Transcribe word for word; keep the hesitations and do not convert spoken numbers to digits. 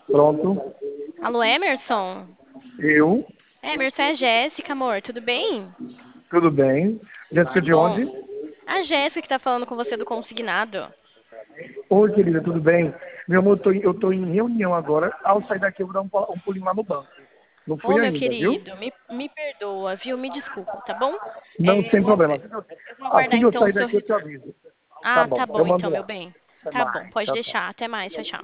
Pronto. Alô, Emerson? Eu. Emerson, é a Jéssica, amor, tudo bem? Tudo bem? Que Jéssica de bom. onde? A Jéssica que tá falando com você do consignado. Oi, querida, tudo bem? Meu amor, eu tô, em- eu tô em reunião agora. Ao sair daqui, eu vou dar um, pu- um pulinho lá no banco. Não Ô, fui meu ainda, viu? querido, me, me perdoa, viu? Me desculpa, tá bom? Não, É, eu sem vou, problema. Assim que eu, eu vou assim aguardar que eu então o sair seu daqui, eu te retorno. aviso. Tá Ah, bom, tá eu bom mando então, meu lá. bem. Até Tá bom, mais. pode Tchau, tchau. deixar. Até mais, tchau, tchau.